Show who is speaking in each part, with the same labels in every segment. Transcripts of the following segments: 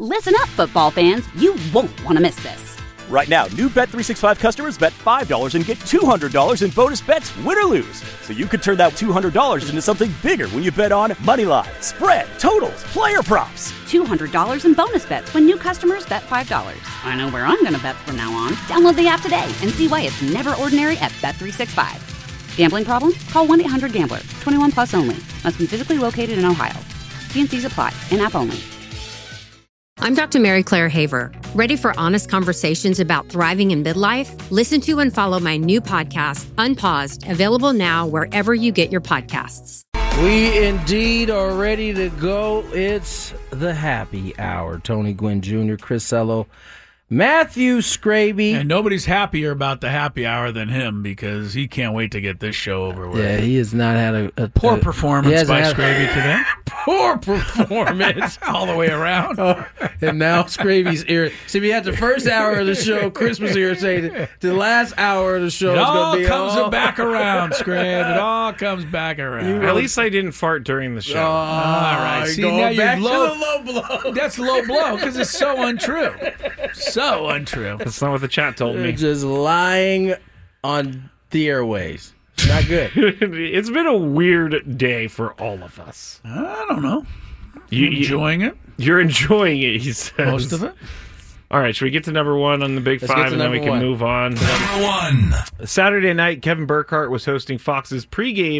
Speaker 1: Listen up, football fans. You won't want to miss this.
Speaker 2: Right now, new Bet365 customers bet $5 and get $200 in bonus bets, win or lose. So you could turn that $200 into something bigger when you bet on moneyline, spread, totals, player props.
Speaker 1: $200 in bonus bets when new customers bet $5. I know where I'm going to bet from now on. Download the app today and see why it's never ordinary at Bet365. Gambling problem? Call 1-800-GAMBLER. 21 plus only. Must be physically located in Ohio. T&Cs apply. In-app only.
Speaker 3: I'm Dr. Mary Claire Haver. Ready for honest conversations about thriving in midlife? Listen to and follow my new podcast, Unpaused, available now wherever you get your podcasts.
Speaker 4: We indeed are ready to go. It's the happy hour. Tony Gwynn Jr., Chris Sello, Matthew Scraby.
Speaker 5: And nobody's happier about the happy hour than him because he can't wait to get this show over with.
Speaker 4: Yeah, he has not had a
Speaker 5: poor performance by Scraby today.
Speaker 4: Poor performance.
Speaker 5: All the way around.
Speaker 4: And now Scraby's irritated. See, we had the first hour of the show, Chris was irritated. The last hour of the show is going to be
Speaker 5: It all comes back around, Scrab. It all comes back around.
Speaker 6: At least I didn't fart during the show.
Speaker 5: All right. See, now you're
Speaker 4: back
Speaker 5: low.
Speaker 4: to the low blow.
Speaker 5: That's low blow because it's so untrue. So untrue.
Speaker 6: That's not what the chat told me.
Speaker 4: Just lying on the airways. Not good.
Speaker 6: It's been a weird day for all of us.
Speaker 5: I don't know.
Speaker 6: You
Speaker 5: enjoying it?
Speaker 6: You're enjoying it, he says.
Speaker 5: Most of it?
Speaker 6: All right, should we get to number one on the Big
Speaker 4: Let's
Speaker 6: Five, and then we can move on?
Speaker 7: Number one.
Speaker 6: Saturday night, Kevin Burkhardt was hosting Fox's pre-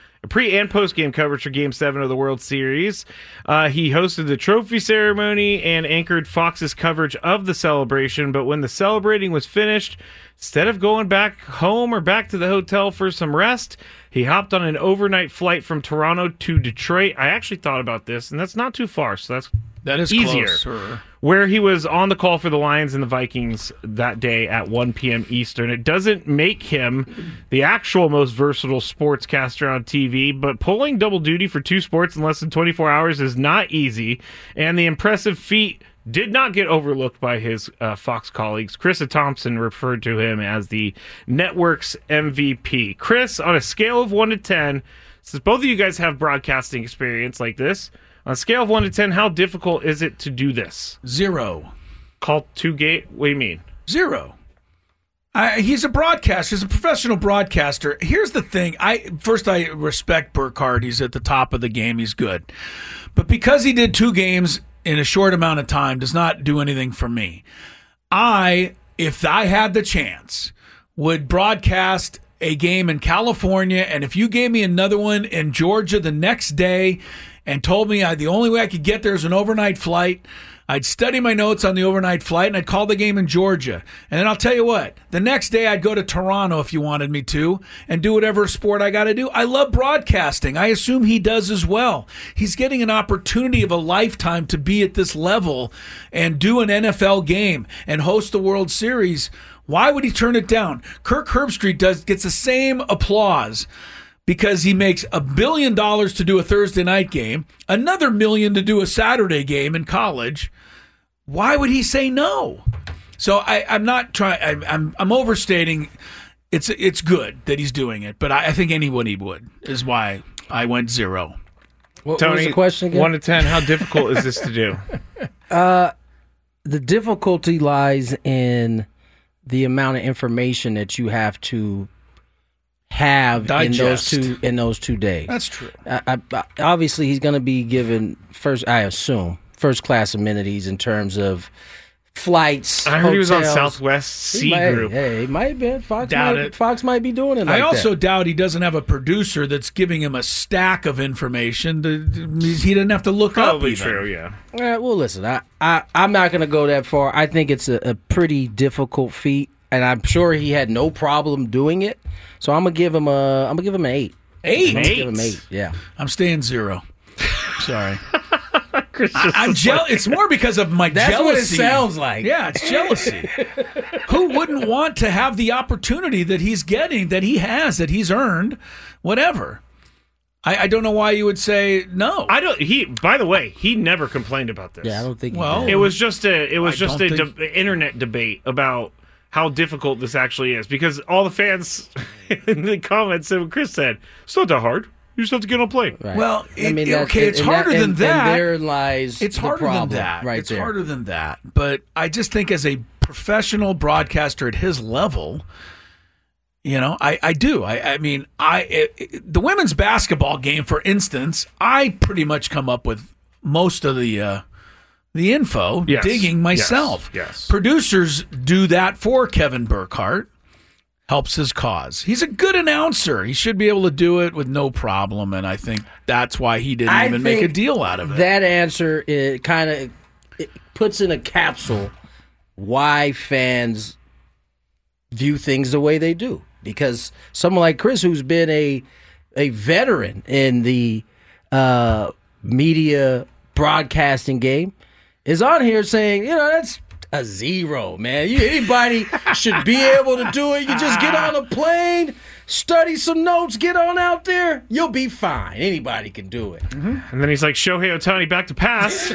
Speaker 6: and post-game coverage for Game 7 of the World Series. He hosted the trophy ceremony and anchored Fox's coverage of the celebration, but when the celebrating was finished, instead of going back home or back to the hotel for some rest, he hopped on an overnight flight from Toronto to Detroit. I actually thought about this, and that's not too far, so
Speaker 5: that is
Speaker 6: easier.
Speaker 5: Closer.
Speaker 6: Where he was on the call for the Lions and the Vikings that day at 1 p.m. Eastern. It doesn't make him the actual most versatile sportscaster on TV, but pulling double duty for two sports in less than 24 hours is not easy, and the impressive feat did not get overlooked by his Fox colleagues. Krista Thompson referred to him as the network's MVP. Chris, on a scale of 1 to 10, since both of you guys have broadcasting experience like this, on a scale of 1 to 10, how difficult is it to do this?
Speaker 5: 0.
Speaker 6: Call two-gate? What do you mean?
Speaker 5: 0. He's a broadcaster. He's a professional broadcaster. Here's the thing. I respect Burkhardt. He's at the top of the game. He's good. But because he did 2 games in a short amount of time does not do anything for me. If I had the chance, would broadcast a game in California, and if you gave me another one in Georgia the next day and told me the only way I could get there is an overnight flight, I'd study my notes on the overnight flight, and I'd call the game in Georgia. And then I'll tell you what, the next day I'd go to Toronto if you wanted me to and do whatever sport I got to do. I love broadcasting. I assume he does as well. He's getting an opportunity of a lifetime to be at this level and do an NFL game and host the World Series. Why would he turn it down? Kirk Herbstreit gets the same applause because he makes $1 billion to do a Thursday night game, another $1 million to do a Saturday game in college. Why would he say no? So I'm not trying. I'm overstating. It's good that he's doing it, but I think anybody would. Is why I went 0.
Speaker 4: What
Speaker 6: Tony,
Speaker 4: was the question again?
Speaker 6: 1 to 10, how difficult is this to do?
Speaker 4: The difficulty lies in the amount of information that you have to have
Speaker 5: digest
Speaker 4: in those 2 days.
Speaker 5: That's true.
Speaker 4: Obviously, he's going to be given first class amenities in terms of flights.
Speaker 6: I heard he was on
Speaker 4: hotels.
Speaker 6: Southwest C Group.
Speaker 4: Hey, it might have been.
Speaker 5: Doubt
Speaker 4: Fox might be doing it like
Speaker 5: I also
Speaker 4: that.
Speaker 5: doubt he doesn't have a producer that's giving him a stack of information. He didn't have to look
Speaker 6: Probably
Speaker 5: up.
Speaker 6: true, yeah.
Speaker 4: Well, listen, I'm not going to go that far. I think it's a pretty difficult feat, and I'm sure he had no problem doing it. So I'm gonna give him an 8.
Speaker 5: 8?
Speaker 4: I'm gonna give him 8. Yeah,
Speaker 5: I'm staying 0. Sorry. I'm jealous. It's more because of my
Speaker 4: That's
Speaker 5: jealousy.
Speaker 4: what it sounds like.
Speaker 5: Yeah, it's jealousy. Who wouldn't want to have the opportunity that he's getting, that he has, that he's earned, whatever? I don't know why you would say no.
Speaker 6: I don't. By the way, he never complained about this.
Speaker 4: Yeah, I don't think.
Speaker 5: Well,
Speaker 4: he did.
Speaker 6: It was just a
Speaker 5: think-
Speaker 6: internet debate about how difficult this actually is, because all the fans in the comments said what Chris said. It's not that hard. You just have to get on a plane.
Speaker 4: Right.
Speaker 5: Well,
Speaker 4: that's-
Speaker 5: it's harder than
Speaker 4: and
Speaker 5: that.
Speaker 4: there lies
Speaker 5: It's
Speaker 4: the
Speaker 5: harder
Speaker 4: problem
Speaker 5: than that.
Speaker 4: right
Speaker 5: It's
Speaker 4: there.
Speaker 5: harder than that. But I just think as a professional broadcaster at his level, I do. The women's basketball game, for instance, I pretty much come up with most of the info,
Speaker 6: Yes.
Speaker 5: digging myself.
Speaker 6: Yes.
Speaker 5: Producers do that for Kevin Burkhardt. Helps his cause. He's a good announcer. He should be able to do it with no problem, and I think that's why he didn't even make a deal out of it.
Speaker 4: That answer it puts in a capsule why fans view things the way they do. Because someone like Chris, who's been a veteran in the media broadcasting game, is on here saying, that's a zero, man. Anybody should be able to do it. You just get on a plane, study some notes, get on out there. You'll be fine. Anybody can do it.
Speaker 6: And then he's like, Shohei Ohtani back to pass.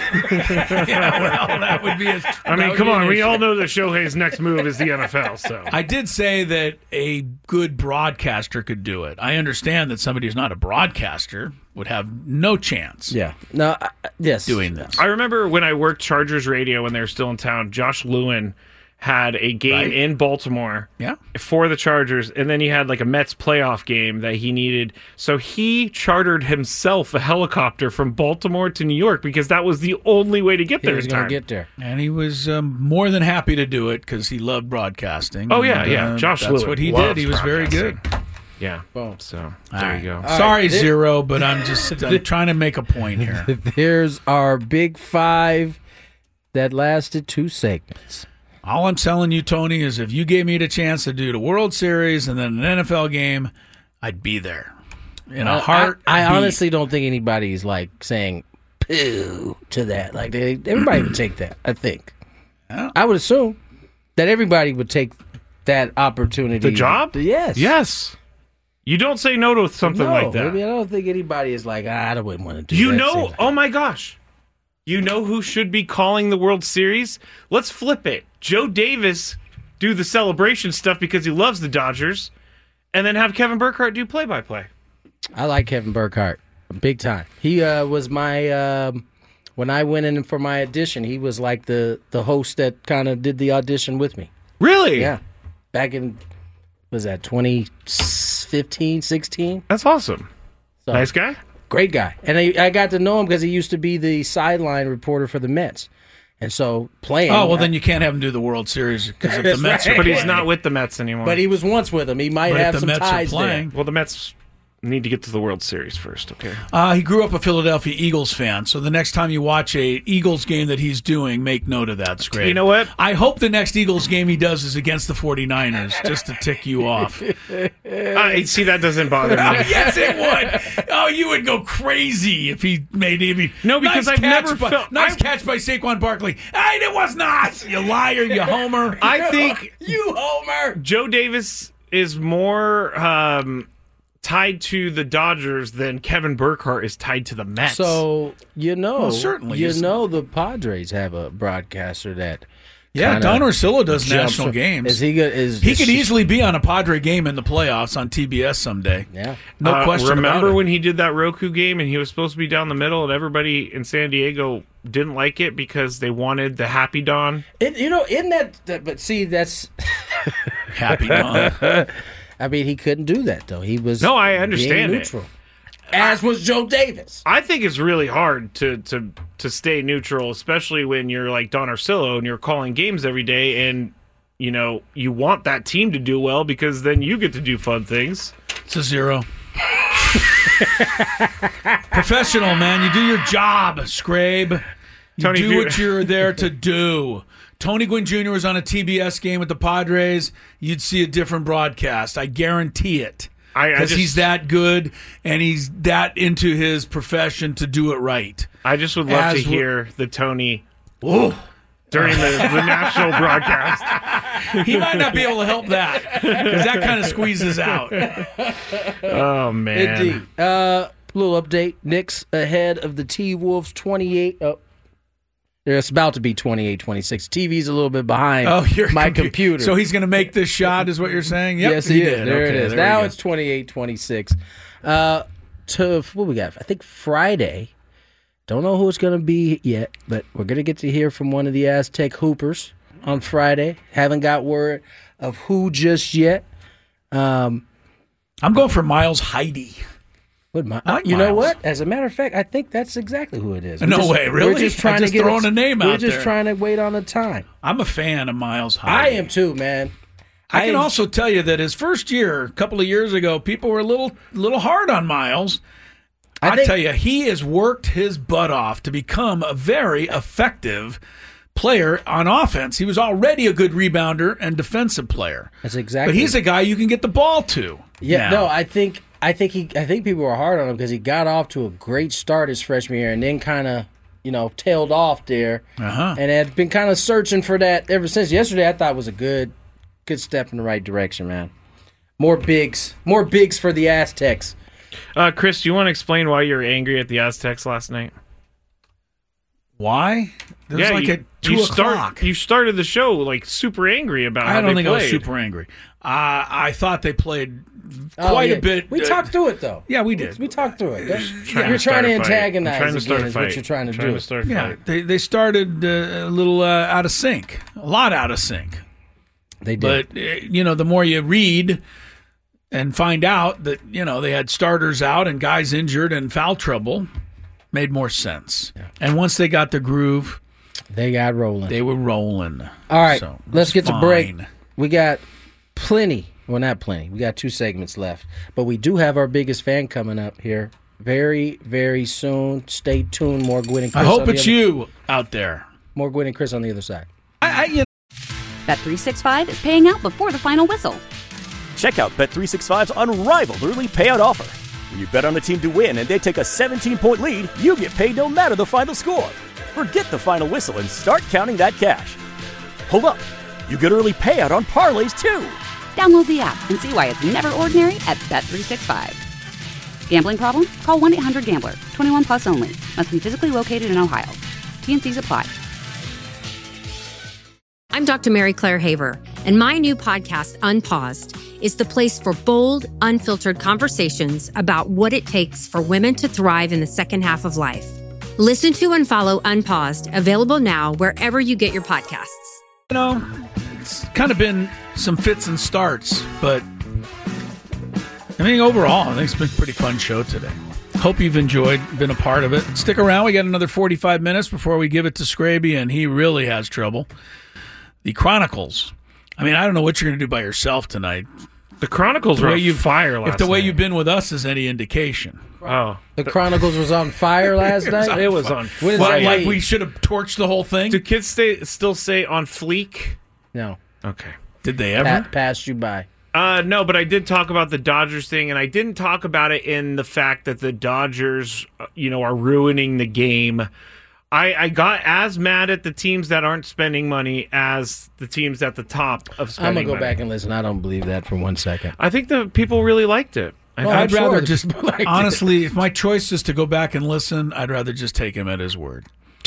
Speaker 5: That would be
Speaker 6: Come on. We all know that Shohei's next move is the NFL. So
Speaker 5: I did say that a good broadcaster could do it. I understand that somebody who's not a broadcaster would have no chance
Speaker 4: Yeah. No. Yes.
Speaker 5: doing this.
Speaker 6: I remember when I worked Chargers radio when they were still in town, Josh Lewin had a game in Baltimore for the Chargers, and then he had like a Mets playoff game that he needed. So he chartered himself a helicopter from Baltimore to New York because that was the only way to get
Speaker 4: He
Speaker 6: there
Speaker 4: was
Speaker 6: in
Speaker 4: going
Speaker 6: time.
Speaker 4: to get there.
Speaker 5: And he was more than happy to do it because he loved broadcasting.
Speaker 6: Oh,
Speaker 5: And,
Speaker 6: yeah. Josh
Speaker 5: That's
Speaker 6: Lewin
Speaker 5: what he
Speaker 6: loves
Speaker 5: did. He was very good.
Speaker 6: Yeah.
Speaker 4: Boom.
Speaker 6: So there you go.
Speaker 5: Sorry, Zero, but I'm trying to make a point here.
Speaker 4: There's our big five that lasted 2 segments.
Speaker 5: All I'm telling you, Tony, is if you gave me the chance to do the World Series and then an NFL game, I'd be there. In a heart.
Speaker 4: I honestly don't think anybody's like saying poo to that. Like everybody would take that. I think.
Speaker 5: Yeah.
Speaker 4: I would assume that everybody would take that opportunity.
Speaker 6: The job?
Speaker 4: Yes.
Speaker 6: Yes. You don't say no to something like that.
Speaker 4: I mean, I don't think anybody is like, I wouldn't want to do that.
Speaker 6: Oh my gosh. You know who should be calling the World Series? Let's flip it. Joe Davis do the celebration stuff because he loves the Dodgers, and then have Kevin Burkhardt do play-by-play.
Speaker 4: I like Kevin Burkhardt big time. He was my when I went in for my audition, he was like the host that kind of did the audition with me.
Speaker 6: Really?
Speaker 4: Yeah. Back in, was that 2015, 16?
Speaker 6: That's awesome.
Speaker 4: So,
Speaker 6: Nice guy?
Speaker 4: great guy. And I got to know him because he used to be the sideline reporter for the Mets. And so playing.
Speaker 5: Oh, well, then you can't have him do the World Series because if the Mets are
Speaker 6: But he's
Speaker 5: playing.
Speaker 6: not with the Mets anymore.
Speaker 4: But he was once with him. He might
Speaker 5: But if
Speaker 4: have
Speaker 5: the
Speaker 4: some
Speaker 5: Mets are
Speaker 4: ties
Speaker 5: playing.
Speaker 4: there.
Speaker 6: Well, the Mets need to get to the World Series first, okay?
Speaker 5: He grew up a Philadelphia Eagles fan, so the next time you watch a Eagles game that he's doing, make note of that, Scrape.
Speaker 6: You know what?
Speaker 5: I hope the next Eagles game he does is against the 49ers, just to tick you off.
Speaker 6: See, that doesn't bother me.
Speaker 5: Yes, it would. Oh, you would go crazy if he made it.
Speaker 6: No, because I've never felt...
Speaker 5: Nice catch by Saquon Barkley. Hey, it was not. You liar, you homer.
Speaker 6: I think
Speaker 4: You homer!
Speaker 6: Joe Davis is more tied to the Dodgers than Kevin Burkhardt is tied to the Mets.
Speaker 4: So,
Speaker 5: Well, certainly, isn't
Speaker 4: the Padres have a broadcaster that
Speaker 5: Yeah,
Speaker 4: kinda
Speaker 5: Don Orsillo does
Speaker 4: jumps
Speaker 5: national
Speaker 4: from-
Speaker 5: games.
Speaker 4: Is he good?
Speaker 5: He could easily be on a Padre game in the playoffs on TBS someday.
Speaker 4: Yeah.
Speaker 5: No question
Speaker 6: remember
Speaker 5: about it.
Speaker 6: when he did that Roku game and he was supposed to be down the middle and everybody in San Diego didn't like it because they wanted the Happy Don?
Speaker 4: In that, but see, that's.
Speaker 5: Happy Don.
Speaker 4: I mean, he couldn't do that though. He was
Speaker 6: No, I understand
Speaker 4: being
Speaker 6: it.
Speaker 4: neutral. As was Joe Davis.
Speaker 6: I think it's really hard to stay neutral, especially when you're like Don Orsillo and you're calling games every day and you know you want that team to do well because then you get to do fun things.
Speaker 5: It's a 0. Professional, man. You do your job, Scrabe. You
Speaker 6: Tony,
Speaker 5: do what you're there to do. Tony Gwynn Jr. was on a TBS game with the Padres. You'd see a different broadcast. I guarantee it. Because he's that good and he's that into his profession to do it right.
Speaker 6: I just would love to hear the Tony during the national broadcast.
Speaker 5: He might not be able to help that because that kind of squeezes out.
Speaker 6: Oh, man.
Speaker 4: Indeed. Little update. Knicks ahead of the T-Wolves 28. There's about to be 28-26. TV's a little bit behind my computer.
Speaker 5: So he's going to make this shot, is what you're saying? Yep,
Speaker 4: yes, he did. There
Speaker 5: Okay,
Speaker 4: it is.
Speaker 5: there
Speaker 4: Now
Speaker 5: we go.
Speaker 4: it's 28-26. to what we got. I think Friday. Don't know who it's going to be yet, but we're going to get to hear from one of the Aztec Hoopers on Friday. Haven't got word of who just yet.
Speaker 5: I'm going for Miles Heidi.
Speaker 4: You know
Speaker 5: Miles.
Speaker 4: what? As a matter of fact, I think that's exactly who it is.
Speaker 5: No way, really?
Speaker 4: We're just trying to
Speaker 5: throwing a name out there.
Speaker 4: We're just trying to wait on the time.
Speaker 5: I'm a fan of Miles Heidi.
Speaker 4: I am too, man.
Speaker 5: I can also tell you that his first year, a couple of years ago, people were a little hard on Miles. I tell you, he has worked his butt off to become a very effective player on offense. He was already a good rebounder and defensive player.
Speaker 4: That's exactly.
Speaker 5: But he's a guy you can get the ball to.
Speaker 4: Yeah,
Speaker 5: now.
Speaker 4: no, I think people were hard on him because he got off to a great start his freshman year and then kind of, tailed off there and had been kind of searching for that ever since. Yesterday, I thought was a good step in the right direction, man. More bigs for the Aztecs.
Speaker 6: Chris, do you want to explain why you were angry at the Aztecs last night?
Speaker 5: Why? It was at 2 o'clock.
Speaker 6: You started the show like super angry about how they played.
Speaker 5: I don't think I was super angry. I thought they played quite a bit.
Speaker 4: We talked through it, though.
Speaker 5: Yeah, we did.
Speaker 4: We talked through it.
Speaker 6: You're
Speaker 4: trying to antagonize again is what you're trying to do.
Speaker 5: Yeah, they started a little out of sync. A lot out of sync.
Speaker 4: They did.
Speaker 5: But, the more you read and find out that, they had starters out and guys injured and foul trouble, made more sense. Yeah. And once they got the groove,
Speaker 4: they got rolling.
Speaker 5: They were rolling.
Speaker 4: All right, let's get to break. We got plenty. Well, not plenty. We got 2 segments left. But we do have our biggest fan coming up here very, very soon. Stay tuned. More Gwynn and Chris.
Speaker 5: I hope it's you out there.
Speaker 4: More Gwynn and Chris on the other side.
Speaker 1: Bet365 is paying out before the final whistle.
Speaker 2: Check out Bet365's unrivaled early payout offer. When you bet on a team to win and they take a 17-point lead, you get paid no matter the final score. Forget the final whistle and start counting that cash. Hold up. You get early payout on parlays, too.
Speaker 1: Download the app and see why it's never ordinary at Bet365. Gambling problem? Call 1-800-GAMBLER. 21 plus only. Must be physically located in Ohio. T&Cs apply.
Speaker 3: I'm Dr. Mary Claire Haver, and my new podcast, Unpaused, is the place for bold, unfiltered conversations about what it takes for women to thrive in the second half of life. Listen to and follow Unpaused, available now wherever you get your podcasts.
Speaker 5: It's kind of been some fits and starts, but overall, I think it's been a pretty fun show today. Hope you've enjoyed, been a part of it. Stick around. We got another 45 minutes before we give it to Scraby, and he really has trouble. The Chronicles. I don't know what you're going to do by yourself tonight.
Speaker 6: The Chronicles were on fire last night.
Speaker 5: If the way you've been with us is any indication.
Speaker 6: Oh.
Speaker 4: The Chronicles was on fire last night?
Speaker 6: It was on fire.
Speaker 5: Like we should have torched the whole thing?
Speaker 6: Do kids still say on fleek?
Speaker 4: No.
Speaker 6: Okay.
Speaker 5: Did they ever?
Speaker 4: Passed you by.
Speaker 6: No, but I did talk about the Dodgers thing, and I didn't talk about it in the fact that the Dodgers, are ruining the game. I got as mad at the teams that aren't spending money as the teams at the top of spending money.
Speaker 4: I'm going to go back and listen. I don't believe that for 1 second.
Speaker 6: I think the people really liked it.
Speaker 5: I'd rather just, honestly, if my choice is to go back and listen, I'd rather just take him at his word.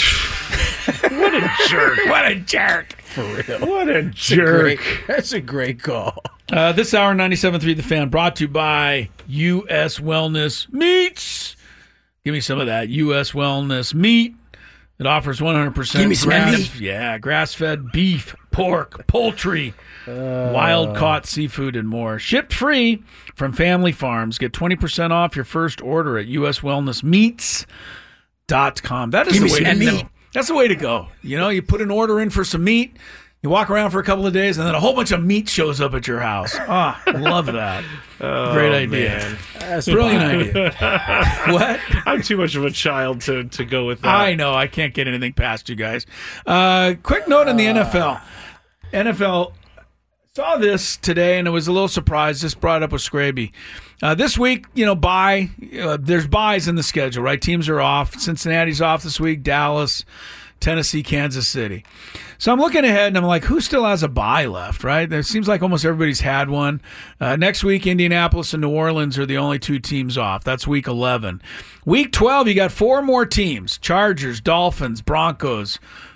Speaker 6: What a jerk.
Speaker 5: What a jerk.
Speaker 4: For real.
Speaker 6: What a jerk.
Speaker 4: That's a great call.
Speaker 5: This hour, 97.3 The Fan, brought to you by U.S. Wellness Meats. Give me some of that U.S. Wellness Meat. It offers 100%
Speaker 4: Give me some meat.
Speaker 5: Yeah, grass-fed beef, pork, poultry, wild-caught seafood, and more. Shipped free from family farms. Get 20% off your first order at uswellnessmeats.com. That is the way to go. That's the way to go. You put an order in for some meat, you walk around for a couple of days, and then a whole bunch of meat shows up at your house. Love that. Great idea.
Speaker 6: Man.
Speaker 5: That's a brilliant idea. What?
Speaker 6: I'm too much of a child to go with that.
Speaker 5: I know. I can't get anything past you guys. Quick note on the NFL. NFL saw this today, and it was a little surprised. Just brought it up with Scraby. This week, there's buys in the schedule, right? Teams are off. Cincinnati's off this week. Dallas, Tennessee, Kansas City. So I'm looking ahead, and I'm like, who still has a bye left, right? It seems like almost everybody's had one. Next week, Indianapolis and New Orleans are the only 2 teams off. That's week 11. Week 12, you got 4 more teams. Chargers, Dolphins, Broncos,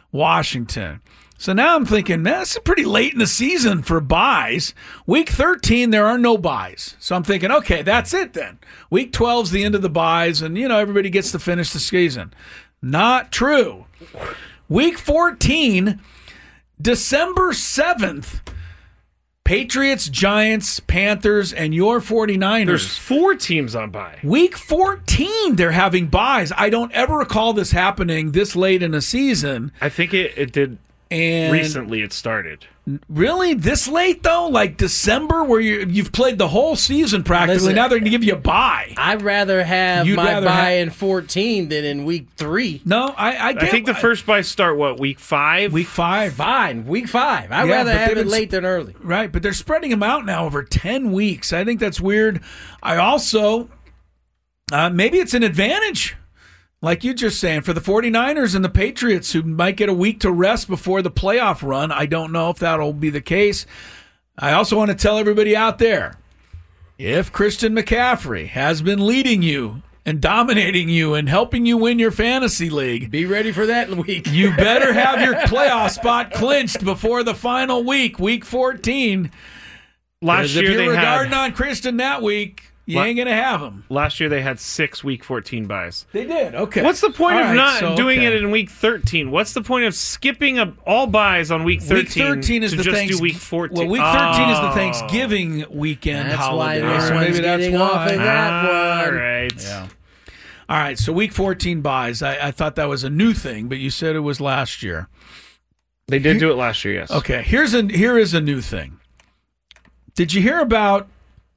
Speaker 5: Washington. So now I'm thinking, man, this is pretty late in the season for buys. Week 13, there are no buys. So I'm thinking, okay, that's it then. Week 12 is the end of the buys, and, everybody gets to finish the season. Not true. Week 14, December 7th, Patriots, Giants, Panthers, and your 49ers.
Speaker 6: There's 4 teams on bye.
Speaker 5: Week 14, they're having buys. I don't ever recall this happening this late in a season.
Speaker 6: I think it did. And recently it started.
Speaker 5: Really? This late, though? Like December, where you've played the whole season practically.
Speaker 4: Listen,
Speaker 5: now they're going to give you a bye.
Speaker 4: I'd rather have my bye in 14 than in week 3.
Speaker 5: No, I
Speaker 6: think the first buys start, week 5?
Speaker 5: Week 5.
Speaker 4: Fine, week 5. I'd rather have it late than early.
Speaker 5: Right, but they're spreading them out now over 10 weeks. I think that's weird. I also, maybe it's an advantage. Like you just saying, for the 49ers and the Patriots, who might get a week to rest before the playoff run. I don't know if that'll be the case. I also want to tell everybody out there, if Christian McCaffrey has been leading you and dominating you and helping you win your fantasy league,
Speaker 4: be ready for that week.
Speaker 5: You better have your playoff spot clinched before the final week, week 14.
Speaker 6: Last year
Speaker 5: if you're
Speaker 6: they
Speaker 5: regarding on Christian that week, you ain't going to have them.
Speaker 6: Last year they had 6 week 14 buys.
Speaker 5: They did, okay.
Speaker 6: What's the point of not doing it in week 13? What's the point of skipping all buys on week 13?
Speaker 5: Week 13 is
Speaker 6: to
Speaker 5: the
Speaker 6: just do week 14?
Speaker 5: Well, week 13 is the Thanksgiving weekend holiday.
Speaker 4: That's why maybe that's why. Off of that one.
Speaker 6: All right.
Speaker 5: Yeah. All right, so week 14 buys. I thought that was a new thing, but you said it was last year.
Speaker 6: They did do it last year, yes.
Speaker 5: Okay, here is a new thing. Did you hear about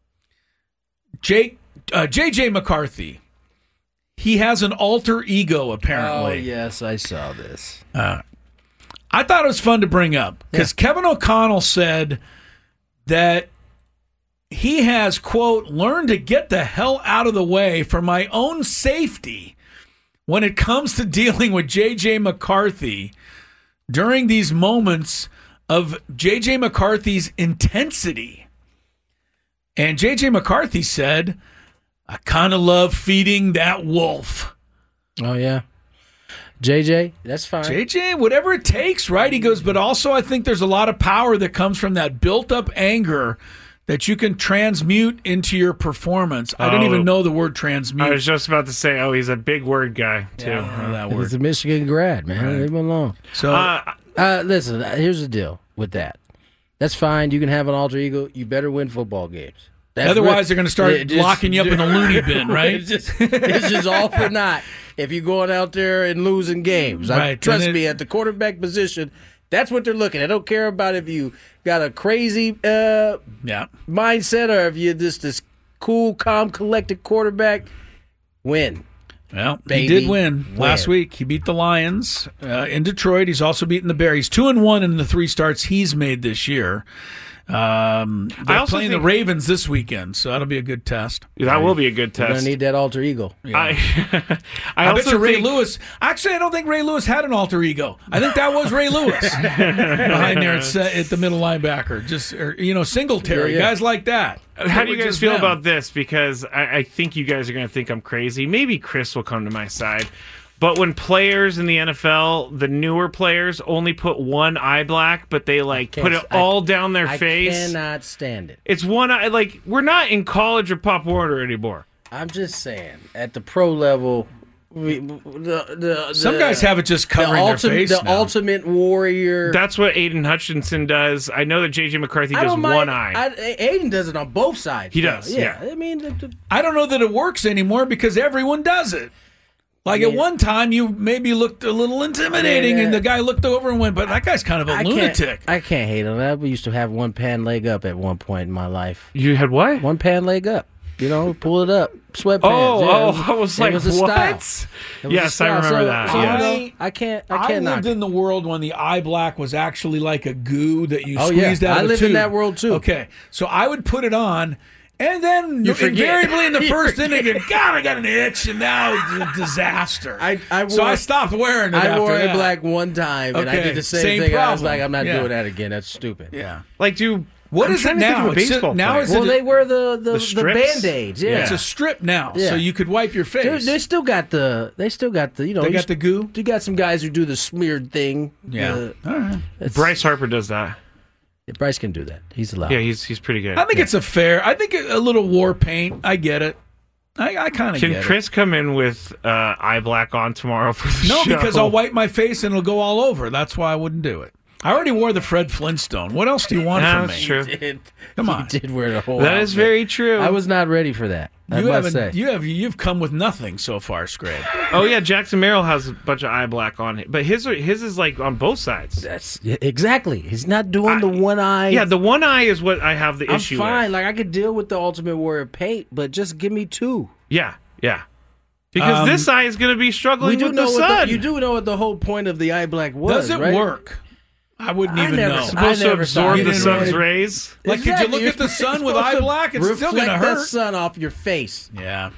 Speaker 5: J.J. McCarthy? He has an alter ego, apparently.
Speaker 4: Oh, yes, I saw this.
Speaker 5: I thought it was fun to bring up because Kevin O'Connell said that he has, quote, learned to get the hell out of the way for my own safety when it comes to dealing with J.J. McCarthy during these moments of J.J. McCarthy's intensity. And J.J. McCarthy said, I kind of love feeding that wolf.
Speaker 4: Oh, yeah. JJ, that's fine.
Speaker 5: JJ, whatever it takes, right? He goes, but also I think there's a lot of power that comes from that built-up anger that you can transmute into your performance. I don't even know the word transmute.
Speaker 6: I was just about to say, he's a big word guy, too.
Speaker 5: That word.
Speaker 4: He's a Michigan grad, man. Right. Leave him alone.
Speaker 5: So,
Speaker 4: listen, here's the deal with that. That's fine. You can have an alter ego. You better win football games.
Speaker 5: Otherwise, they're going to start locking you up in a loony bin, right?
Speaker 4: It's just all for naught if you're going out there and losing games.
Speaker 5: Right.
Speaker 4: Trust me, at the quarterback position, that's what they're looking at. I don't care about if you got a crazy mindset or if you're just this cool, calm, collected quarterback. Win.
Speaker 5: Well, he did win last week. He beat the Lions in Detroit. He's also beaten the Bears. 2-1 in the 3 starts he's made this year. They're playing the Ravens this weekend, so that'll be a good test.
Speaker 6: That will be a good test.
Speaker 4: You're going to need that alter ego.
Speaker 5: Yeah. I bet you Ray Lewis. Actually, I don't think Ray Lewis had an alter ego. I think that was Ray Lewis behind there at the middle linebacker. Just Singletary, guys like that.
Speaker 6: How do you guys feel about this? Because I think you guys are going to think I'm crazy. Maybe Chris will come to my side. But when players in the NFL, the newer players, only put one eye black, but they put it all down their face.
Speaker 4: I cannot stand it.
Speaker 6: It's one eye. We're not in college or Pop Warner anymore.
Speaker 4: I'm just saying, at the pro level,
Speaker 5: some guys have it just covering their face.
Speaker 4: The ultimate warrior.
Speaker 6: That's what Aiden Hutchinson does. I know that J.J. McCarthy does one eye.
Speaker 4: Aiden does it on both sides.
Speaker 6: He does, yeah.
Speaker 4: I mean,
Speaker 5: I don't know that it works anymore because everyone does it. At one time, you maybe looked a little intimidating, and the guy looked over and went, but that guy's kind of a lunatic.
Speaker 4: I can't hate on that. We used to have one pan leg up at one point in my life.
Speaker 6: You had what?
Speaker 4: One pan leg up. Pull it up. Sweatpants.
Speaker 6: I was like,
Speaker 4: what?
Speaker 6: Yes, I remember that.
Speaker 4: I can't
Speaker 5: I lived in the world when the eye black was actually like a goo that you squeezed out of a tube.
Speaker 4: I lived in that world, too.
Speaker 5: Okay, so I would put it on, and then invariably in the first inning, God, I got an itch, and now it's a disaster. So I stopped wearing it after that.
Speaker 4: I wore a black one time, and I did the same thing. Problem. I was like, I'm not doing that again. That's stupid.
Speaker 5: Yeah. What
Speaker 6: I'm
Speaker 5: is it
Speaker 6: trying to think
Speaker 5: now?
Speaker 6: of a baseball
Speaker 5: now
Speaker 6: player.
Speaker 5: is
Speaker 4: Well,
Speaker 5: it?
Speaker 4: they wear the
Speaker 6: strips?
Speaker 4: Band-Aids. Yeah.
Speaker 5: It's a strip now,
Speaker 4: Yeah.
Speaker 5: so you could wipe your face.
Speaker 4: They still got the you know
Speaker 5: They got the goo?
Speaker 4: You got some guys who do the smeared thing.
Speaker 5: Yeah. All right.
Speaker 6: Bryce Harper does that.
Speaker 4: Bryce can do that. He's allowed.
Speaker 6: Yeah, he's pretty good.
Speaker 5: I think it's I think a little war paint. I get it. I kind of get
Speaker 6: Can Chris come in with eye black on tomorrow for the
Speaker 5: No,
Speaker 6: show?
Speaker 5: because I'll wipe my face and it'll go all over. That's why I wouldn't do it. I already wore the Fred Flintstone. What else do you want from me?
Speaker 6: That's true.
Speaker 5: Come on.
Speaker 4: He did wear the whole
Speaker 6: That is
Speaker 4: outfit.
Speaker 6: very true.
Speaker 4: I was not ready for that. I must say.
Speaker 5: You've come with nothing so far, Scrape.
Speaker 6: Oh yeah, Jackson Merrill has a bunch of eye black on, but his is like on both sides.
Speaker 4: Exactly. He's not doing the one eye.
Speaker 6: Yeah, the one eye is what I have the
Speaker 4: I'm
Speaker 6: issue
Speaker 4: fine.
Speaker 6: with.
Speaker 4: Like I could deal with the Ultimate Warrior paint, but just give me two.
Speaker 6: Yeah. Because this eye is going to be struggling with the sun.
Speaker 4: You do know what the whole point of the eye black was,
Speaker 5: Does it
Speaker 4: right?
Speaker 5: work? I wouldn't even know.
Speaker 6: Supposed to
Speaker 4: never
Speaker 6: absorb
Speaker 4: thought-
Speaker 6: the
Speaker 4: You
Speaker 6: sun's
Speaker 4: didn't
Speaker 6: rays.
Speaker 5: Like, could you
Speaker 4: Exactly.
Speaker 5: look at the sun with eye black? It's still going to
Speaker 4: Reflect that
Speaker 5: hurt.
Speaker 4: sun off your face.
Speaker 5: Yeah.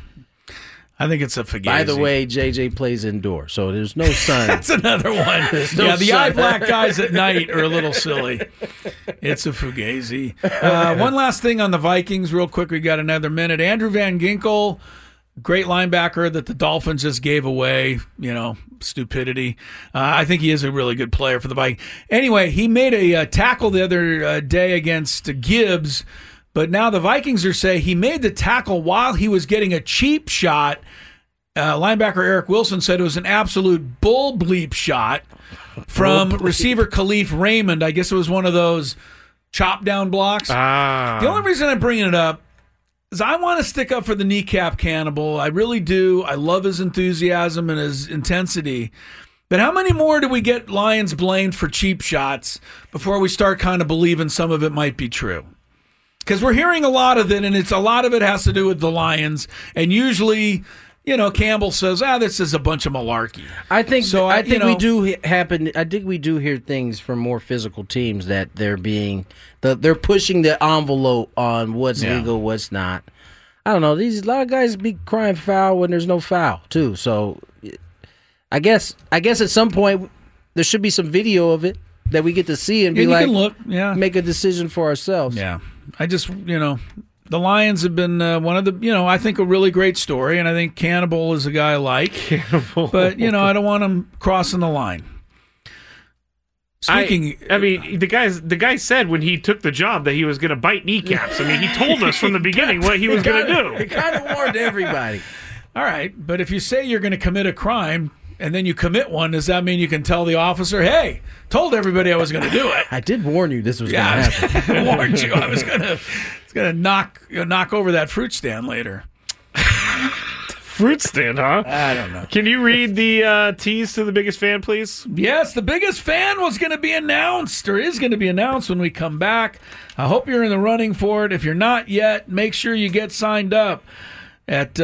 Speaker 5: I think it's a fugazi.
Speaker 4: By the way, JJ plays indoors, so there's no sun.
Speaker 5: That's another one.
Speaker 4: no
Speaker 5: Yeah, the
Speaker 4: sun.
Speaker 5: eye black guys at night are a little silly. It's a fugazi. One last thing on the Vikings, real quick. We got another minute. Andrew Van Ginkel, great linebacker that the Dolphins just gave away. Stupidity. I think he is a really good player for the Vikings. Anyway, he made a tackle the other day against Gibbs. But now the Vikings are saying he made the tackle while he was getting a cheap shot. Linebacker Eric Wilson said it was an absolute bull bleep shot from receiver Khalif Raymond. I guess it was one of those chop down blocks. The only reason I'm bringing it up is I want to stick up for the kneecap cannibal. I really do. I love his enthusiasm and his intensity. But how many more do we get Lions blamed for cheap shots before we start kind of believing some of it might be true? Because we're hearing a lot of it, and a lot of it has to do with the Lions. And usually, Campbell says, this is a bunch of malarkey.
Speaker 4: I think
Speaker 5: So,
Speaker 4: we do happen. I think we do hear things from more physical teams that they're they're pushing the envelope on what's legal, what's not. I don't know. A lot of guys be crying foul when there's no foul too. So, I guess at some point there should be some video of it that we get to see and be like,
Speaker 5: can look,
Speaker 4: make a decision for ourselves.
Speaker 5: Yeah. I just, the Lions have been one of the, I think a really great story, and I think Cannibal is a guy I like.
Speaker 6: Cannibal.
Speaker 5: But, I don't want him crossing the line. Speaking,
Speaker 6: I mean, the guy said when he took the job that he was going to bite kneecaps. I mean, he told us from the beginning what he was going to do.
Speaker 4: He kind of warned everybody.
Speaker 5: all right, but if you say you're going to commit a crime and then you commit one, does that mean you can tell the officer, hey, told everybody I was going to do it?
Speaker 4: I did warn you this was going to happen.
Speaker 5: I warned you. I was going to knock over that fruit stand later.
Speaker 6: Fruit stand, huh?
Speaker 5: I don't know.
Speaker 6: Can you read the tease to the biggest fan, please?
Speaker 5: Yes, the biggest fan was going to be announced, or is going to be announced when we come back. I hope you're in the running for it. If you're not yet, make sure you get signed up at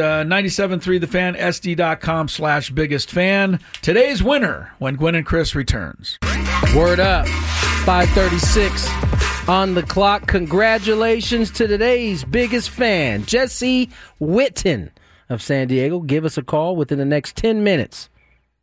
Speaker 5: 973thefansd.com/biggest fan. Today's winner when Gwen and Chris returns.
Speaker 4: Word up. 5:36 on the clock. Congratulations to today's biggest fan, Jesse Witten of San Diego. Give us a call within the next 10 minutes.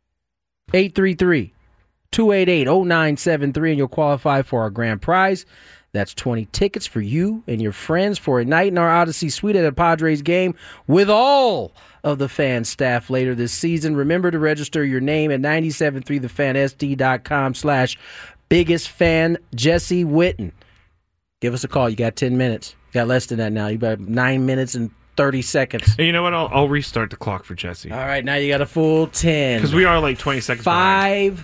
Speaker 4: 833-288-0973, and you'll qualify for our grand prize. That's 20 tickets for you and your friends for a night in our Odyssey Suite at a Padres game with all of the fan staff later this season. Remember to register your name at 973thefansd.com/biggest fan, Jesse Witten. Give us a call. You got 10 minutes. You got less than that now. You got 9 minutes and 30 seconds.
Speaker 6: And you know what? I'll restart the clock for Jesse.
Speaker 4: All right, now you got a full 10.
Speaker 6: Because we are like 20 seconds behind.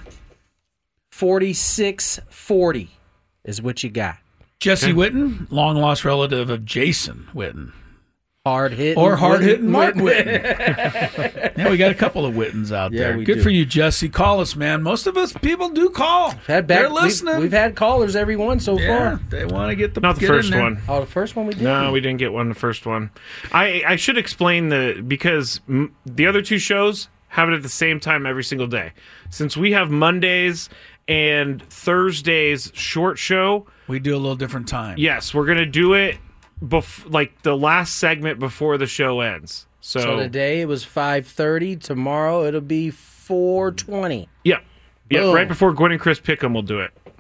Speaker 4: 5:46:40 is what you got.
Speaker 5: Jesse Witten, long-lost relative of Jason Witten.
Speaker 4: Hard-hitting.
Speaker 5: Or hard-hitting Mark Witten. Yeah, we got a couple of Wittens out
Speaker 4: Yeah,
Speaker 5: there.
Speaker 4: we
Speaker 5: Good
Speaker 4: do.
Speaker 5: for you, Jesse. Call us, man. Most of us people do call. They're listening.
Speaker 4: We've had callers, every one so
Speaker 5: yeah,
Speaker 4: far.
Speaker 5: they want to get the
Speaker 6: Not the
Speaker 5: get
Speaker 6: first
Speaker 5: in there.
Speaker 6: one.
Speaker 4: Oh, the first one we did?
Speaker 6: No, we didn't get one the first one. I should explain because the other two shows have it at the same time every single day. Since we have Mondays and Thursdays short show,
Speaker 5: We do a little different time.
Speaker 6: yes, we're going to do it like the last segment before the show ends.
Speaker 4: So today it was 5:30. Tomorrow it'll be 4:20.
Speaker 6: Yeah,
Speaker 4: Boom.
Speaker 6: right before Gwen and Chris Pick'em, we'll do it.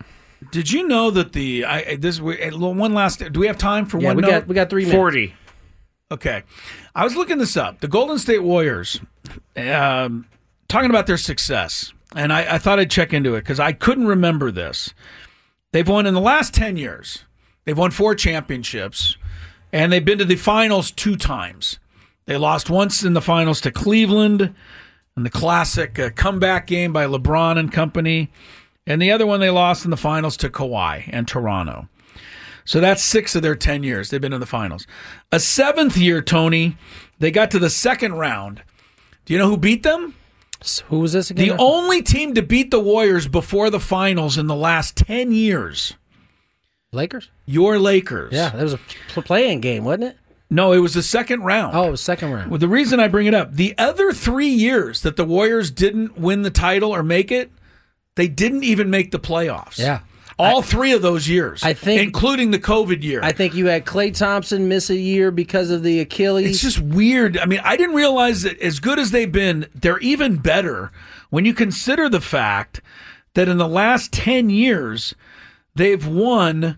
Speaker 5: Did you know that one last? Do we have time for one?
Speaker 4: We got 3 minutes.
Speaker 6: 40.
Speaker 5: Okay, I was looking this up. The Golden State Warriors, talking about their success, and I thought I'd check into it because I couldn't remember this. They've won in the last 10 years. They've won 4 championships, and they've been to the finals 2 times. They lost once in the finals to Cleveland in the classic comeback game by LeBron and company, and the other one they lost in the finals to Kawhi and Toronto. So that's 6 of their 10 years. They've been in the finals. A 7th year, Tony, they got to the second round. Do you know who beat them?
Speaker 4: Who was this again?
Speaker 5: The only team to beat the Warriors before the finals in the last 10 years.
Speaker 4: Lakers?
Speaker 5: Your Lakers.
Speaker 4: Yeah, that was a play-in game, wasn't it?
Speaker 5: No, it was the second round.
Speaker 4: Oh, it was second round.
Speaker 5: Well, the reason I bring it up, the other 3 years that the Warriors didn't win the title or make it, they didn't even make the playoffs.
Speaker 4: Yeah.
Speaker 5: All 3 of those years,
Speaker 4: I think,
Speaker 5: including the COVID year.
Speaker 4: I think you had Klay Thompson miss a year because of the Achilles.
Speaker 5: It's just weird. I mean, I didn't realize that as good as they've been, they're even better when you consider the fact that in the last 10 years, they've won,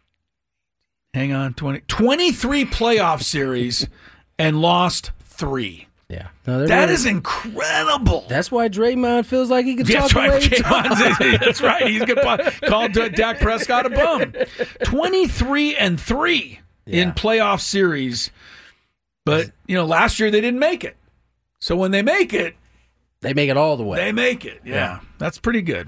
Speaker 5: 23 playoff series and lost 3.
Speaker 4: Yeah. No,
Speaker 5: that is incredible.
Speaker 4: That's why Draymond feels like he can talk
Speaker 5: That's right.
Speaker 4: away.
Speaker 5: That's right. He's called Dak Prescott a bum. 23-3 in playoff series. But, last year they didn't make it. So when they make it.
Speaker 4: They make it all the way.
Speaker 5: They make it. Yeah. That's pretty good.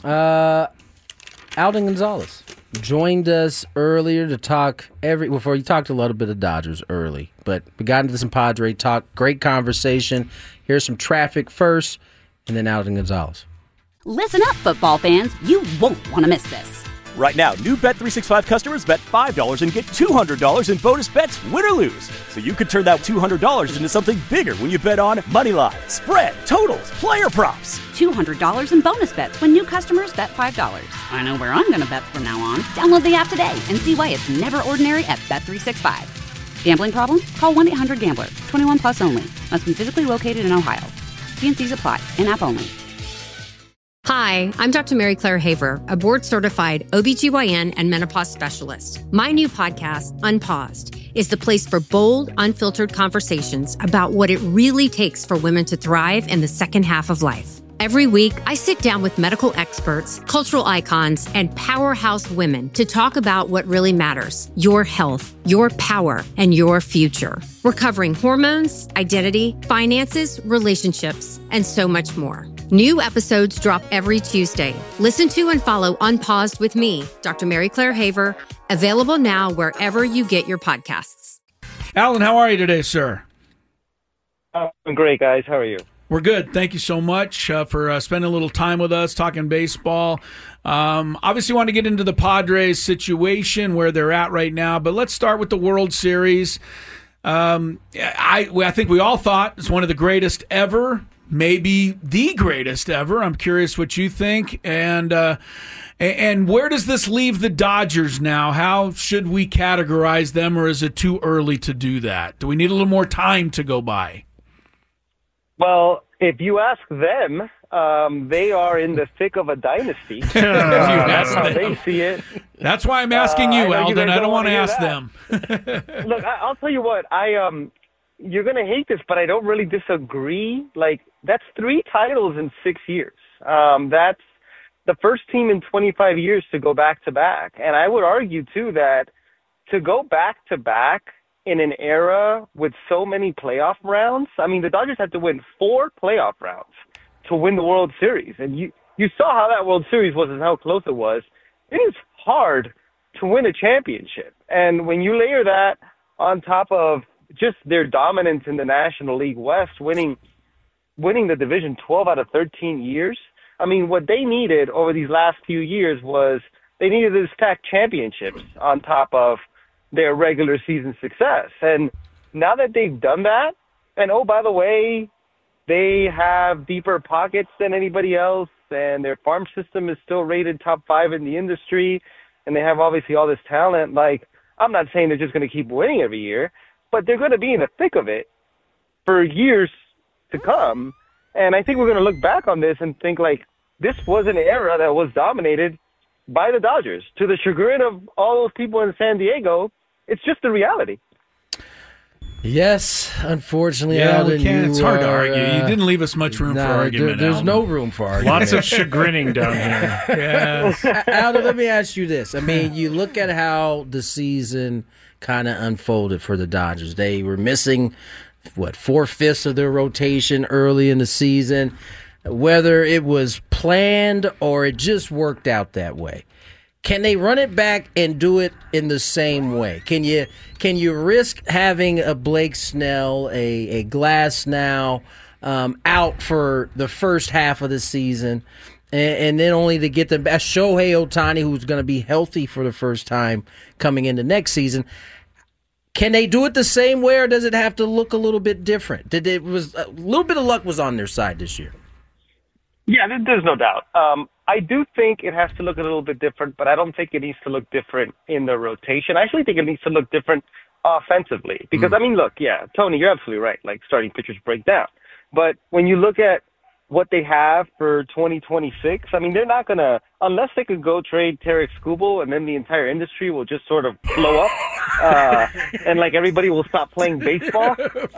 Speaker 4: Alden Gonzalez joined us earlier to talk before you talked a little bit of Dodgers early, but we got into some Padre talk. Great conversation. Here's some traffic first, and then Alden Gonzalez.
Speaker 1: Listen up, football fans. You won't want to miss this.
Speaker 2: Right now, new Bet365 customers bet $5 and get $200 in bonus bets, win or lose. So you could turn that $200 into something bigger when you bet on moneyline, spread, totals, player props.
Speaker 1: $200 in bonus bets when new customers bet $5. I know where I'm going to bet from now on. Download the app today and see why it's never ordinary at Bet365. Gambling problem? Call 1-800-GAMBLER. 21 plus only. Must be physically located in Ohio. T&Cs apply. In-app only.
Speaker 3: Hi, I'm Dr. Mary Claire Haver, a board-certified OBGYN and menopause specialist. My new podcast, Unpaused, is the place for bold, unfiltered conversations about what it really takes for women to thrive in the second half of life. Every week, I sit down with medical experts, cultural icons, and powerhouse women to talk about what really matters: your health, your power, and your future. We're covering hormones, identity, finances, relationships, and so much more. New episodes drop every Tuesday. Listen to and follow Unpaused with me, Dr. Mary Claire Haver, available now wherever you get your podcasts.
Speaker 5: Alan, how are you today, sir?
Speaker 7: I'm great, guys. How are you?
Speaker 5: We're good. Thank you so much for spending a little time with us, talking baseball. Obviously, want to get into the Padres situation, where they're at right now, but let's start with the World Series. I think we all thought it's one of the greatest ever. Maybe the greatest ever. I'm curious what you think. And where does this leave the Dodgers now? How should we categorize them, or is it too early to do that? Do we need a little more time to go by?
Speaker 7: Well, if you ask them, they are in the thick of a dynasty.
Speaker 5: That's
Speaker 7: how they see it.
Speaker 5: That's why I'm asking you, Alden. I don't want to ask them.
Speaker 7: Look, I'll tell you what. You're going to hate this, but I don't really disagree. Like, that's 3 titles in 6 years. That's the first team in 25 years to go back-to-back. And I would argue, too, that to go back-to-back in an era with so many playoff rounds, I mean, the Dodgers had to win 4 playoff rounds to win the World Series. And you saw how that World Series was and how close it was. It is hard to win a championship. And when you layer that on top of just their dominance in the National League West, winning the division 12 out of 13 years. I mean, what they needed over these last few years was they needed to stack championships on top of their regular season success. And now that they've done that, and oh, by the way, they have deeper pockets than anybody else, and their farm system is still rated top 5 in the industry, and they have obviously all this talent. Like, I'm not saying they're just going to keep winning every year, but they're going to be in the thick of it for years to come. And I think we're going to look back on this and think, like, this was an era that was dominated by the Dodgers. To the chagrin of all those people in San Diego, it's just the reality.
Speaker 4: Yes, unfortunately,
Speaker 5: Yeah,
Speaker 4: Alden,
Speaker 5: we can't. It's hard to argue. You didn't leave us much room for argument.
Speaker 4: There's
Speaker 5: Alden.
Speaker 4: no room for argument.
Speaker 6: Lots of chagrining down here.
Speaker 5: Yes.
Speaker 4: Alden, let me ask you this. I mean, you look at how the season kind of unfolded for the Dodgers. They were missing, 4/5 of their rotation early in the season. Whether it was planned or it just worked out that way. Can they run it back and do it in the same way? Can you risk having a Blake Snell, a Glasnow out for the first half of the season, and then only to get the best Shohei Ohtani, who's going to be healthy for the first time coming into next season? Can they do it the same way, or does it have to look a little bit different? A little bit of luck was on their side this year.
Speaker 7: Yeah, there's no doubt. I do think it has to look a little bit different, but I don't think it needs to look different in the rotation. I actually think it needs to look different offensively. Because, I mean, look, yeah, Tony, you're absolutely right. Like, starting pitchers break down. But when you look at what they have for 2026, I mean, they're not going to, unless they could go trade Tarek Skubal, and then the entire industry will just sort of blow up, and like everybody will stop playing baseball.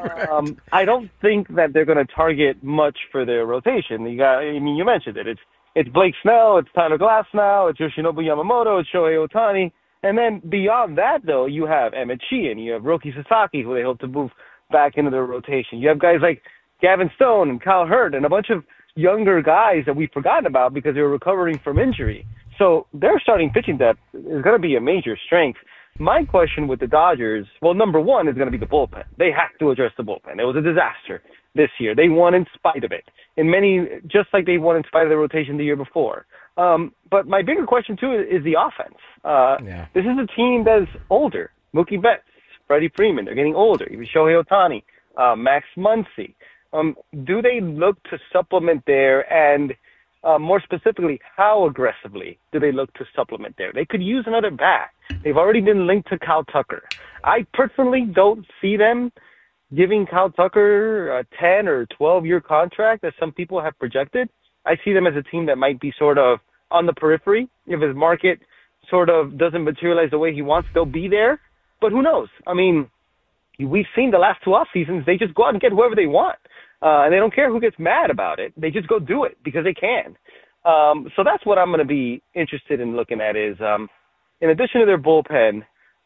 Speaker 7: I don't think that they're going to target much for their rotation. You mentioned it. It's Blake Snell, it's Tyler Glasnow, it's Yoshinobu Yamamoto, it's Shohei Ohtani. And then beyond that, though, you have Emmett Sheehan, you have Roki Sasaki, who they hope to move back into their rotation. You have guys like Gavin Stone and Kyle Hurt and a bunch of younger guys that we've forgotten about because they were recovering from injury. So their starting pitching depth is going to be a major strength. My question with the Dodgers, well, number one is going to be the bullpen. They have to address the bullpen. It was a disaster this year. They won in spite of it. Just like they won in spite of the rotation the year before. But my bigger question, too, is the offense. This is a team that is older. Mookie Betts, Freddie Freeman, they're getting older. Even Shohei Ohtani, Max Muncy. Do they look to supplement there? And more specifically, how aggressively do they look to supplement there? They could use another bat. They've already been linked to Kyle Tucker. I personally don't see them giving Kyle Tucker a 10 or 12-year contract, as some people have projected. I see them as a team that might be sort of on the periphery. If his market sort of doesn't materialize the way he wants, they'll be there. But who knows? I mean, we've seen the last two off seasons, they just go out and get whoever they want. And they don't care who gets mad about it. They just go do it because they can. So that's what I'm going to be interested in looking at is, in addition to their bullpen,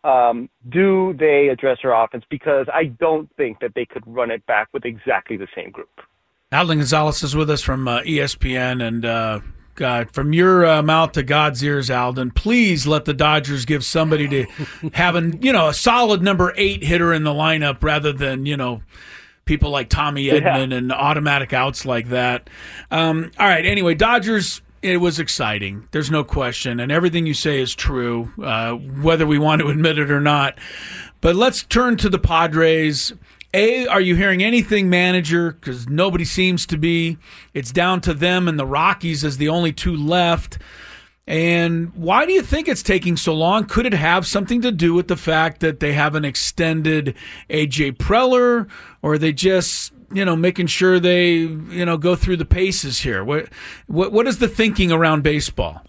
Speaker 7: do they address their offense? Because I don't think that they could run it back with exactly the same group.
Speaker 5: Alden Gonzalez is with us from ESPN, and God, from your mouth to God's ears, Alden, please let the Dodgers give somebody to have a solid number 8 hitter in the lineup rather than, people like Tommy Edman and automatic outs like that. All right, anyway, Dodgers, it was exciting. There's no question, and everything you say is true, whether we want to admit it or not. But let's turn to the Padres. Are you hearing anything, manager? Because nobody seems to be. It's down to them and the Rockies as the only two left. And why do you think it's taking so long? Could it have something to do with the fact that they haven't extended A.J. Preller, or are they just, making sure they, go through the paces here? What is the thinking around baseball?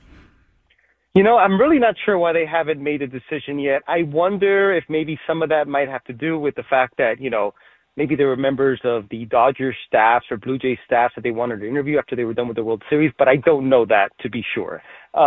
Speaker 7: I'm really not sure why they haven't made a decision yet. I wonder if maybe some of that might have to do with the fact that, maybe there were members of the Dodgers staffs or Blue Jays staffs that they wanted to interview after they were done with the World Series, but I don't know that to be sure.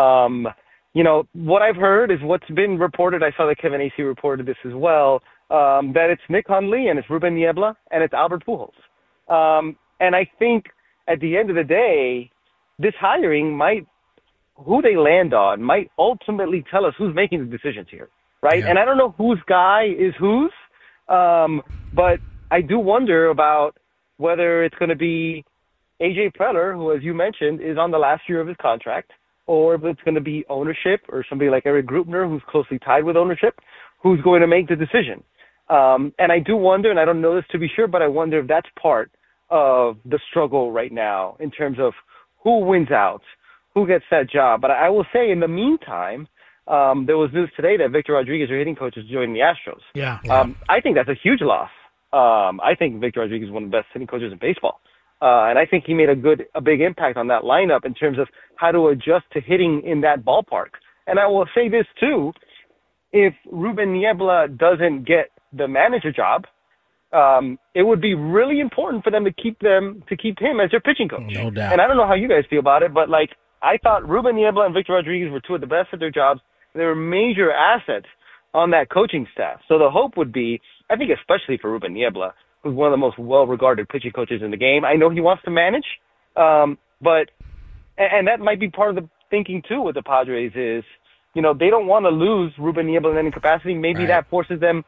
Speaker 7: What I've heard is what's been reported. I saw that Kevin Acee reported this as well, that it's Nick Hundley and it's Ruben Niebla and it's Albert Pujols. And I think at the end of the day, this hiring who they land on might ultimately tell us who's making the decisions here, right? Yeah. And I don't know whose guy is whose, but I do wonder about whether it's going to be A.J. Preller, who, as you mentioned, is on the last year of his contract, or if it's going to be ownership or somebody like Eric Grupner, who's closely tied with ownership, who's going to make the decision. And I do wonder, and I don't know this to be sure, but I wonder if that's part of the struggle right now in terms of who wins out, who gets that job. But I will say, in the meantime, there was news today that Victor Rodriguez, their hitting coach, is joining the Astros.
Speaker 5: Yeah.
Speaker 7: I think that's a huge loss. I think Victor Rodriguez is one of the best hitting coaches in baseball. And I think he made a big impact on that lineup in terms of how to adjust to hitting in that ballpark. And I will say this too, if Ruben Niebla doesn't get the manager job, it would be really important for them to keep him as their pitching coach.
Speaker 4: No doubt.
Speaker 7: And I don't know how you guys feel about it, but like I thought Ruben Niebla and Victor Rodriguez were two of the best at their jobs. They were major assets on that coaching staff. So the hope would be, I think especially for Ruben Niebla, who's one of the most well-regarded pitching coaches in the game. I know he wants to manage, but that might be part of the thinking too with the Padres is, they don't want to lose Ruben Niebla in any capacity. Maybe
Speaker 4: right.
Speaker 7: that pushes them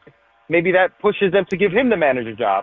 Speaker 7: to give him the manager job.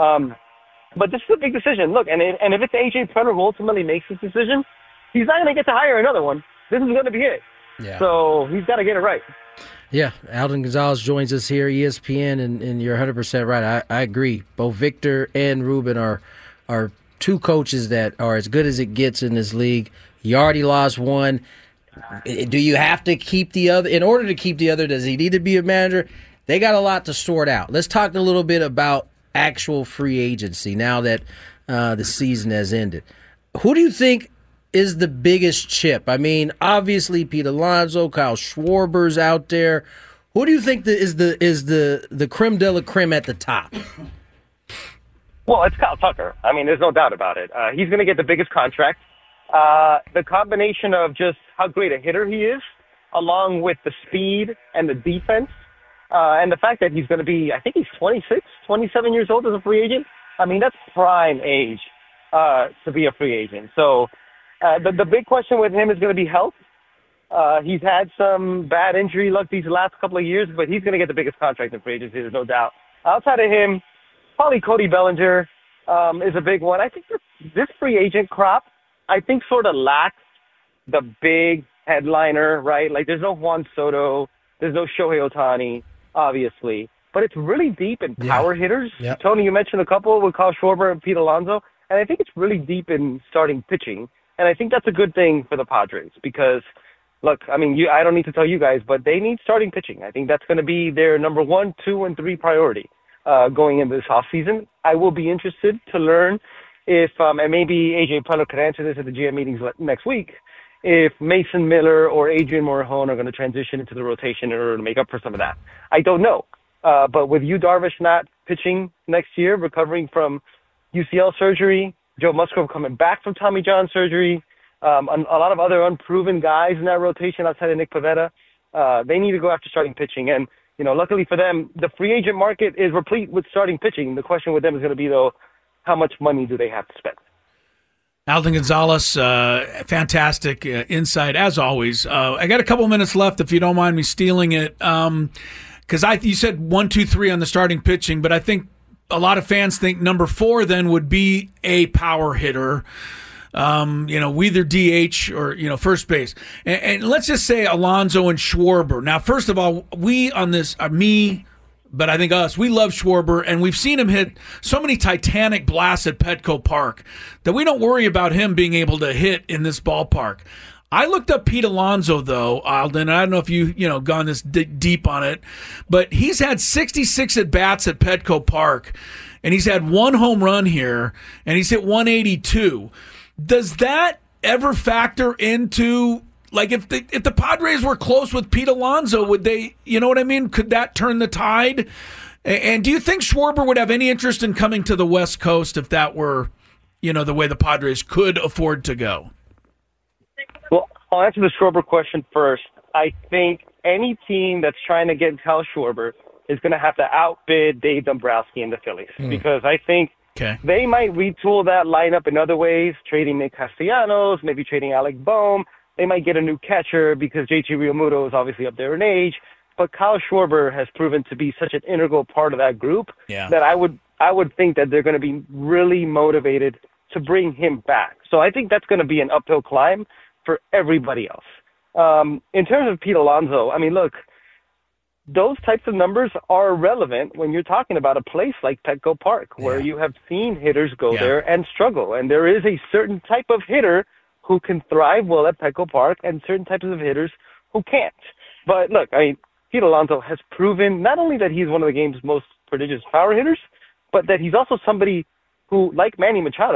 Speaker 7: But this is a big decision. Look, and if it's AJ Preller who ultimately makes this decision, he's not going to get to hire another one. This is going to be it.
Speaker 4: Yeah.
Speaker 7: So he's got to get it right.
Speaker 4: Yeah, Alden Gonzalez joins us here, ESPN, and you're 100% right. I agree. Both Victor and Ruben are two coaches that are as good as it gets in this league. You already lost one. Do you have to keep the other? In order to keep the other, does he need to be a manager? They got a lot to sort out. Let's talk a little bit about actual free agency now that the season has ended. Who do you think is the biggest chip? I mean, obviously Pete Alonso, Kyle Schwarber's out there. Who do you think is the creme de la creme at the top?
Speaker 7: Well, it's Kyle Tucker. I mean, there's no doubt about it. He's going to get the biggest contract. The combination of just how great a hitter he is, along with the speed and the defense, and the fact that he's going to be, I think he's 26, 27 years old as a free agent. I mean, that's prime age to be a free agent. So the big question with him is going to be health. He's had some bad injury luck these last couple of years, but he's going to get the biggest contract in free agency, there's no doubt. Outside of him, probably Cody Bellinger is a big one. I think this free agent crop, I think sort of lacks the big headliner, right? Like there's no Juan Soto, there's no Shohei Ohtani, obviously, but it's really deep in power hitters.
Speaker 4: Yep.
Speaker 7: Tony, you mentioned a couple with Kyle Schwarber and Pete Alonso, and I think it's really deep in starting pitching. And I think that's a good thing for the Padres because, look, I mean, I don't need to tell you guys, but they need starting pitching. I think that's going to be their number 1, 2, and 3 priority going into this offseason. I will be interested to learn if, and maybe AJ Preller could answer this at the GM meetings next week, if Mason Miller or Adrian Morejon are going to transition into the rotation in order to make up for some of that. I don't know. But with Yu Darvish not pitching next year, recovering from UCL surgery, Joe Musgrove coming back from Tommy John surgery, a lot of other unproven guys in that rotation outside of Nick Pivetta, they need to go after starting pitching. And, luckily for them, the free agent market is replete with starting pitching. The question with them is going to be, though, how much money do they have to spend?
Speaker 5: Alden Gonzalez, fantastic insight, as always. I got a couple minutes left, if you don't mind me stealing it, because you said 1, 2, 3 on the starting pitching, but I think a lot of fans think number 4 then would be a power hitter, either DH or, first base. And let's just say Alonso and Schwarber. Now, first of all, we on this, but I think we love Schwarber, and we've seen him hit so many titanic blasts at Petco Park that we don't worry about him being able to hit in this ballpark. I looked up Pete Alonso, though, Alden. I don't know if you gone this deep on it, but he's had 66 at-bats at Petco Park, and he's had 1 home run here, and he's hit 182. Does that ever factor into, like, if the Padres were close with Pete Alonso, would they, you know what I mean? Could that turn the tide? And do you think Schwarber would have any interest in coming to the West Coast if that were, the way the Padres could afford to go?
Speaker 7: Well, I'll answer the Schwarber question first. I think any team that's trying to get Kyle Schwarber is going to have to outbid Dave Dombrowski and the Phillies because I think they might retool that lineup in other ways, trading Nick Castellanos, maybe trading Alec Boehm. They might get a new catcher because JT Realmuto is obviously up there in age. But Kyle Schwarber has proven to be such an integral part of that group that I would think that they're going to be really motivated to bring him back. So I think that's going to be an uphill climb for everybody else. In terms of Pete Alonso, I mean, look, those types of numbers are relevant when you're talking about a place like Petco Park where you have seen hitters go there and struggle. And there is a certain type of hitter who can thrive well at Petco Park and certain types of hitters who can't. But look, I mean, Pete Alonso has proven not only that he's one of the game's most prodigious power hitters, but that he's also somebody who, like Manny Machado,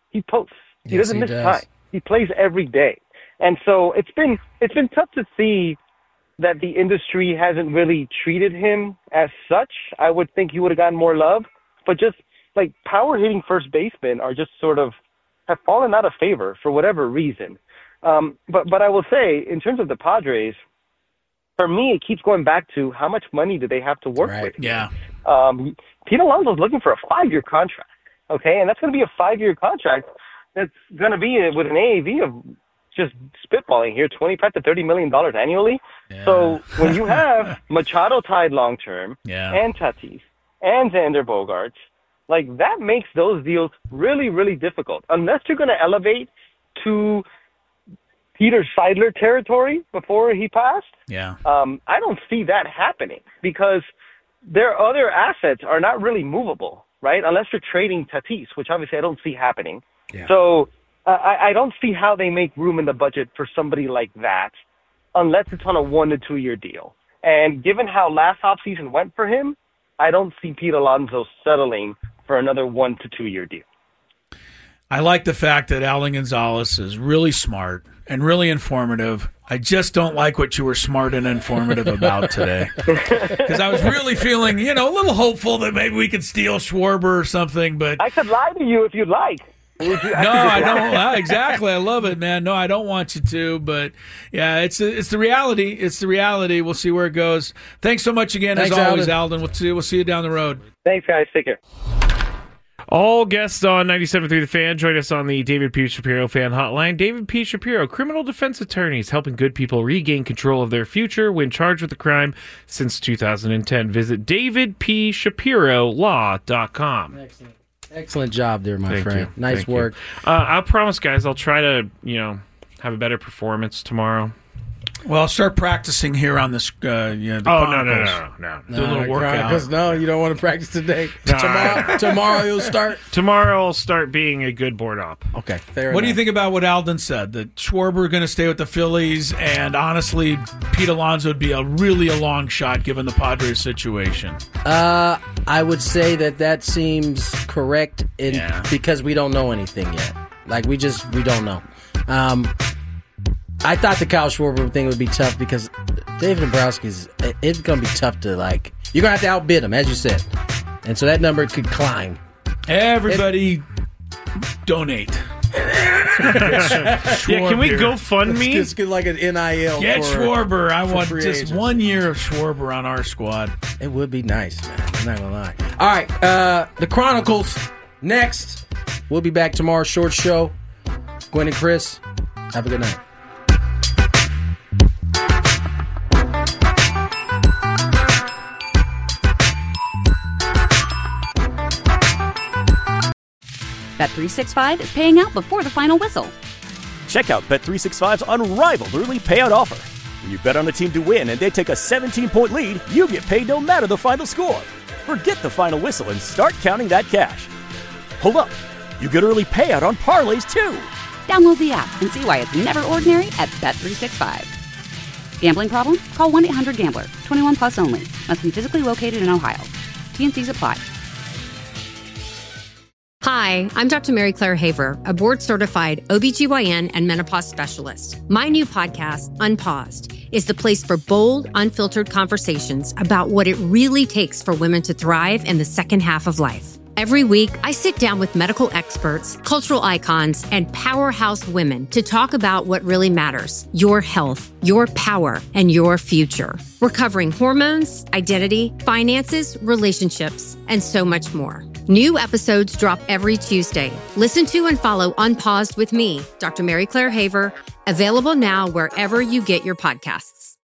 Speaker 7: he posts. He
Speaker 4: Yes,
Speaker 7: doesn't
Speaker 4: he
Speaker 7: miss
Speaker 4: does.
Speaker 7: time. He plays every day. And so it's been tough to see that the industry hasn't really treated him as such. I would think he would have gotten more love, but just like power hitting first basemen are just sort of have fallen out of favor for whatever reason. But I will say, in terms of the Padres, for me, it keeps going back to how much money do they have to work with.
Speaker 5: Yeah.
Speaker 7: Pete Alonso's looking for a 5-year contract, okay? And that's going to be a 5-year contract that's going to be with an AAV of just spitballing here, $25 to $30 million annually.
Speaker 5: Yeah.
Speaker 7: So when you have Machado tied long-term and Tatis and Xander Bogaerts, like that makes those deals really, really difficult. Unless you're going to elevate to Peter Seidler territory before he passed, I don't see that happening because their other assets are not really movable, right? Unless you're trading Tatis, which obviously I don't see happening.
Speaker 4: Yeah.
Speaker 7: So I don't see how they make room in the budget for somebody like that unless it's on a 1 to 2 year deal. And given how last offseason went for him, I don't see Pete Alonso settling for another 1 to 2 year deal.
Speaker 5: I like the fact that Alan Gonzalez is really smart and really informative. I just don't like what you were smart and informative about today. Because I was really feeling, a little hopeful that maybe we could steal Schwarber or something. But
Speaker 7: I could lie to you if you'd like.
Speaker 5: No, I don't. Exactly. I love it, man. No, I don't want you to. But, yeah, it's the reality. It's the reality. We'll see where it goes. Thanks so much again,
Speaker 4: Thanks,
Speaker 5: as always,
Speaker 4: Alden.
Speaker 5: We'll see you down the road.
Speaker 7: Thanks, guys. Take care.
Speaker 6: All guests on 97.3 The Fan join us on the David P. Shapiro Fan Hotline. David P. Shapiro, criminal defense attorneys helping good people regain control of their future when charged with a crime since 2010. Visit davidpshapirolaw.com.
Speaker 4: Excellent job there, my friend.
Speaker 6: You.
Speaker 4: Nice work.
Speaker 6: I promise, guys, I'll try to, have a better performance tomorrow.
Speaker 5: Well, start practicing here on this. The
Speaker 6: No.
Speaker 5: do a little workout.
Speaker 4: Because no, you don't want to practice today. Tomorrow you'll start.
Speaker 6: Tomorrow I'll start being a good board op.
Speaker 4: Okay, fair
Speaker 5: What do you
Speaker 4: enough.
Speaker 5: think about what Alden said? That Schwarber going to stay with the Phillies, and honestly, Pete Alonso would be a long shot given the Padres situation.
Speaker 4: I would say that seems correct because we don't know anything yet. Like we don't know. I thought the Kyle Schwarber thing would be tough because David Dombrowski's. It's going to be tough to you're going to have to outbid him, as you said, and so that number could climb.
Speaker 5: Everybody, donate.
Speaker 6: Can we go fund me?
Speaker 4: Let's get like an NIL.
Speaker 5: Get Schwarber. I want
Speaker 4: free
Speaker 5: just
Speaker 4: agents.
Speaker 5: 1 year of Schwarber on our squad.
Speaker 4: It would be nice, man. I'm not gonna lie. All right, the Chronicles next. We'll be back tomorrow. Short show. Gwen and Chris. Have a good night.
Speaker 1: Bet365 is paying out before the final whistle.
Speaker 2: Check out Bet365's unrivaled early payout offer. When you bet on a team to win and they take a 17-point lead, you get paid no matter the final score. Forget the final whistle and start counting that cash. Hold up. You get early payout on parlays, too.
Speaker 1: Download the app and see why it's never ordinary at Bet365. Gambling problem? Call 1-800-GAMBLER. 21 plus only. Must be physically located in Ohio. T&Cs apply.
Speaker 3: Hi, I'm Dr. Mary Claire Haver, a board-certified OBGYN and menopause specialist. My new podcast, Unpaused, is the place for bold, unfiltered conversations about what it really takes for women to thrive in the second half of life. Every week, I sit down with medical experts, cultural icons, and powerhouse women to talk about what really matters: your health, your power, and your future. We're covering hormones, identity, finances, relationships, and so much more. New episodes drop every Tuesday. Listen to and follow Unpaused with me, Dr. Mary Claire Haver, available now wherever you get your podcasts.